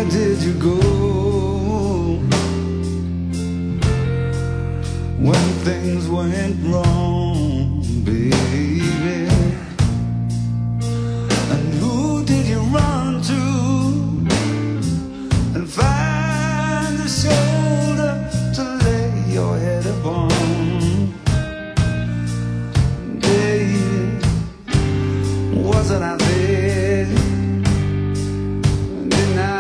did you go when things went wrong, baby? And who did you run to and find a shoulder to lay your head upon? Baby, wasn't I there? Didn't I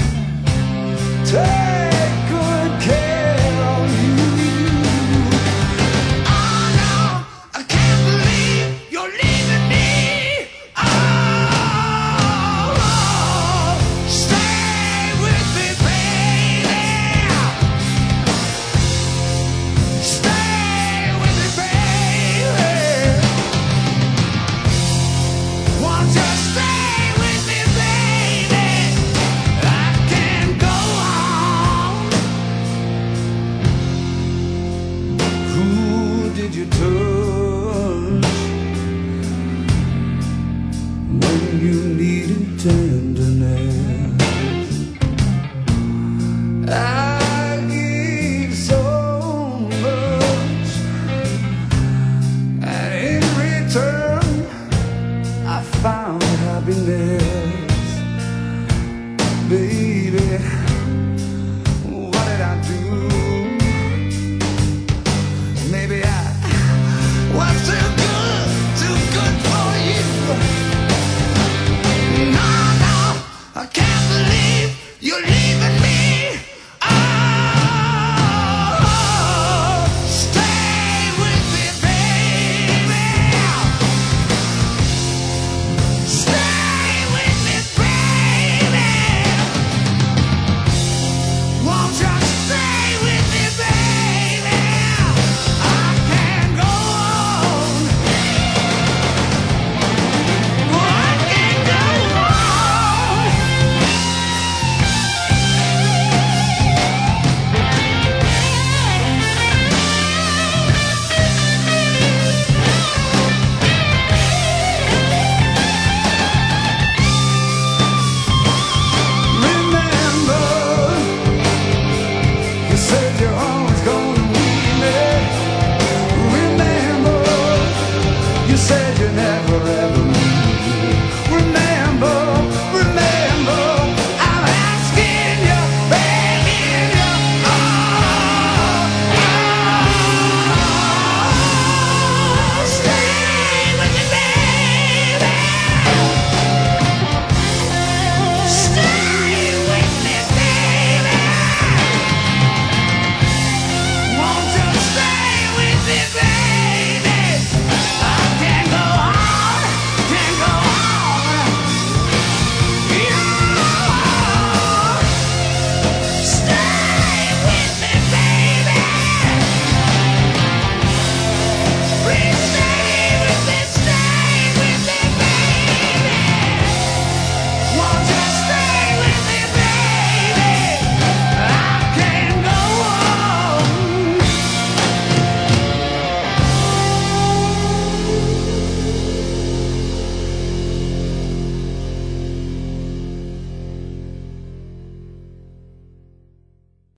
take good care of you? Oh no, I can't believe you're leaving me. Oh, stay with me, baby. Stay with me, baby. Won't you stay with me, baby? I can't go on. Who did you touch when you needed tenderness? I gave so much, and in return I found happiness. Baby, what did I do? Maybe I was too good for you. No, no, I can't believe you're leaving me. Oh, stay with me, baby. Stay with me, baby. Won't you stay with me, baby? I can't go on. I can't go on. Remember, you said you're always gonna need me. Remember, you said you never ever leave me.